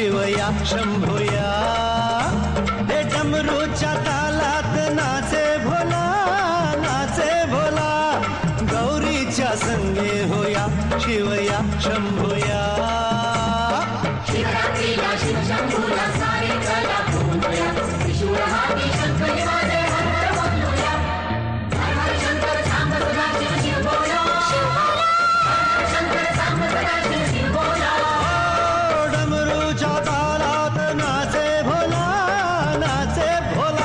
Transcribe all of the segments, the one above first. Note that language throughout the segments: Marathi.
शिवया शंभूया. हे डमरूच्या तालात नाचे भोला, नाचे भोला. गौरीच्या संगे होया शिवया शंभूया. शिवरात्रीला शिवशंभूला सारे कला बोलूया. त्रिशूळ हाती शंकरी वाजे हर बोलूया. हर हर शंकर सांब सदा शिव शिव बोला. हर शंकर सांब सदा शिव शिव बोला. डमरूच्या तालात नाचे भोला, नाचे भोला.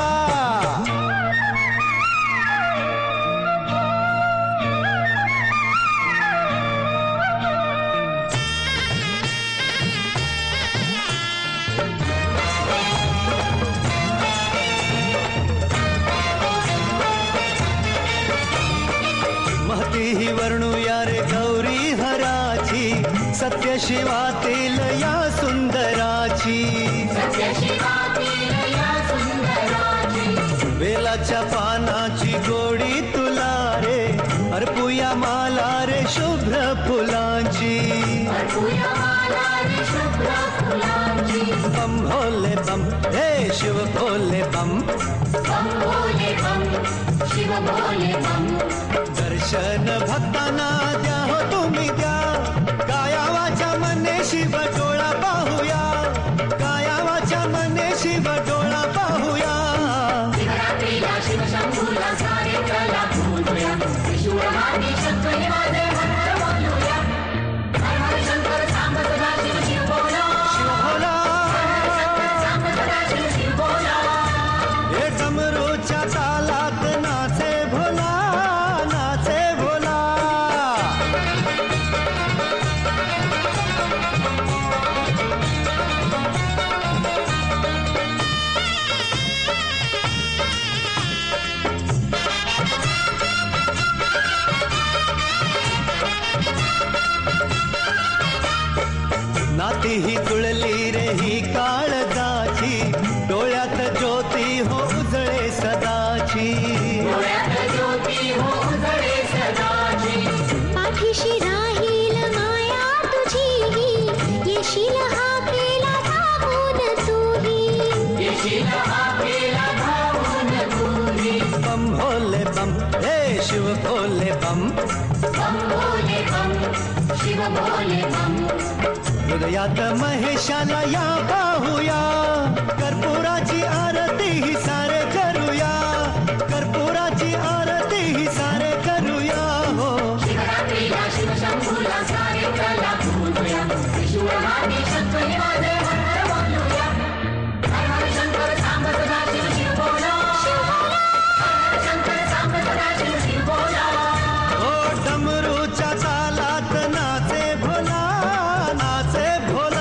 महती ही वर्णूया रे गौरी हराची, सत्य शिवातील या सुंदराची. सत्य शिवातील या सुंदराची. बेलाच्या पानाची गोडी तुला रे, अर्पुया माला रे शुभ्र फुलांची. अर्पुया माला रे शुभ्र फुलांची. बम भोले बम, हे शिव भोले बम. बम भोले बम, शिव भोले बम. दर्शन भक्तांना द्या हो तुम्ही द्या. काया वाचा मने शिव डोळा पाहूया, काया वाचा मने शिव डोळा पाहूया. शिवरात्रीला शिवशंभूला सारे कला बोलूया. त्रिशूळ हाती शंकरी वाजे हर बोलूया. हर हर शंकर सांब सदा शिव शिव बोला. शिव भोला. हर शंकर सांब सदा शिव शिव बोला. हे डमरूच्या तालात नाचे भोला, नाचे भोला. नाती ही जुळली रे ही काळजाची, डोळ्यात ज्योती हो उजळे सदाची. डोळ्यात ज्योती हो उजळे सदाची. पाठीशी राहील माया तुझी, येशील हाकेला धावून तूही. येशील हाकेला धावून तूही. बम भोले बम, हे शिव भोले बम. बम भोले बम, शिव भोले बम. हृदयात महेशाला या पाहूया, कर्पूराची आरती ही सारे करूया. कर्पूराची आरती ही सारे करूया हो. शिवरात्रीला शिवशंभूला सारे कला बोलूया. त्रिशूळ हाती शंकरी वाजे हर बोलूया. हर हर शंकर सांब सदा शिव शिव बोला. हर शंकर सांब सदा शिव शिव बोला. ओ डमरूच्या तालात नाचे भोला, नाचे भोला.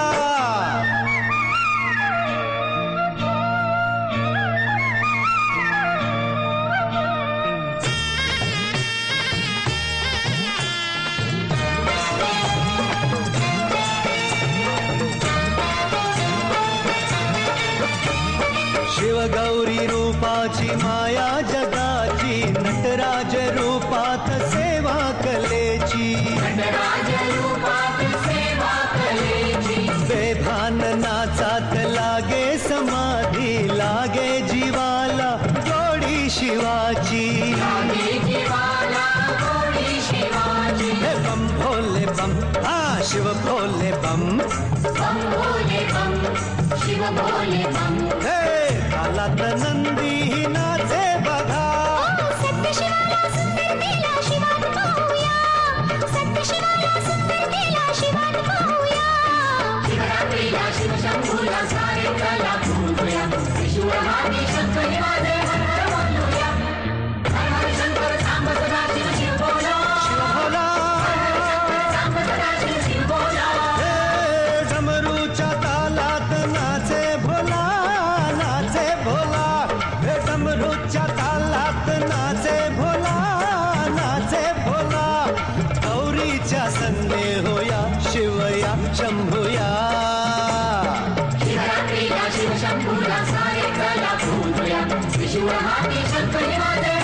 शिवगौरी रूपाची माया जगाची, नटराज रूपात सेवा कलेची. नटराज रूपात सेवा कलेची. बेभान नाचात लागे समाधी, लागे जीवाला गोडी शिवाची. लागे जीवाला गोडी शिवाची. हे बम भोले बम, हा शिव भोले बम. बम भोले बम, शिव भोले बम. हे तालात नंदी नाचे बघा. सत्य शिवाला सुंदरतेला शिवात पाहूया. सत्य शिवाला सुंदरतेला शिवात पाहूया. शिवरात्रीला शिवशंभूला सारे कला बोलूया. त्रिशूळ हाती शंकरी वाजे हर बोलूया. हर हर शंकर सांब सदा शिव शिव बोला. शिव भोला. हर शंकर सांब सदा शिव शिव बोला. हे डमरूच्या तालात नाचे भोला, नाचे भोला. हे डमरूच्या तालात नाचे भोला, नाचे भोला. गौरीच्या संगे होया शिवया शंभूया. शिवरात्रीला शिवशंभूला सारे कला बोलूया. त्रिशूळ हाती शंकरी वाजे